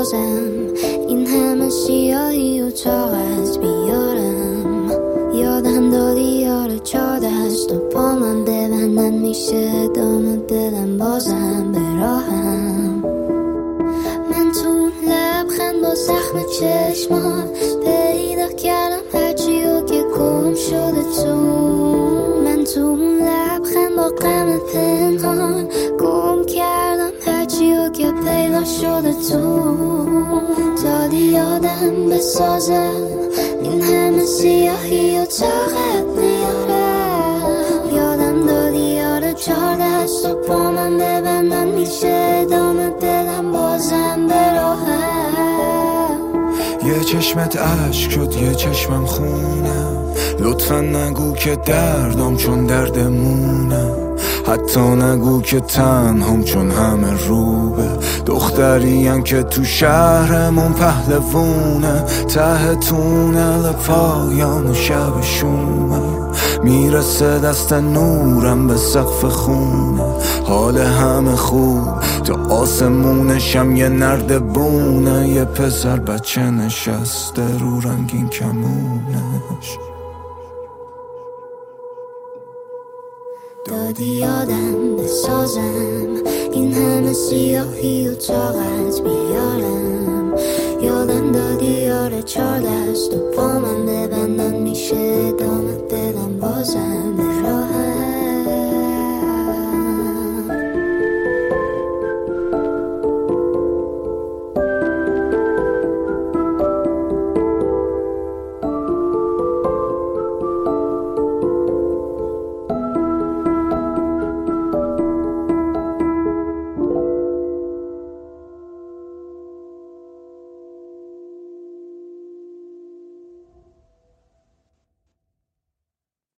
بسازم این همه سیاهی و طاقت بیارم. یادم دادی یار 4 دست و پا من ببندن میشه دام دلم بازم به راهم. من تو اون لبخند با زخم چشمان پیدا کردم هرچی و که گم شده تو. من تو اون لبخند با غم پنهان گم کردم هرچی و که پیدا شده تو. دادی یادم بسازم این همه سیاهی و طاقت نیارم. یادم دادی یار 4 دست و پا من ببندن میشه دام دلم بازم به راهم. یه چشمت عشق شد یه چشمم خونه، لطفا نگو که دردم چون دردمونه، حتی نگو که تنهام چون همه روبه. دختریم که تو شهرمون پهلوونه، ته تونل پایان شب شومه، میرسه دست نورم به سقف خونه. حال همه خوب تو آسمونشم یه نردبونه، یه پسر بچه نشسته رو رنگین کمونش. دادی یادم بسازم این همه سیاهی و طاقت بیارم. یادم دادی یار 4 دست و پا من ببندن میشه دام دلم بازم به راهم.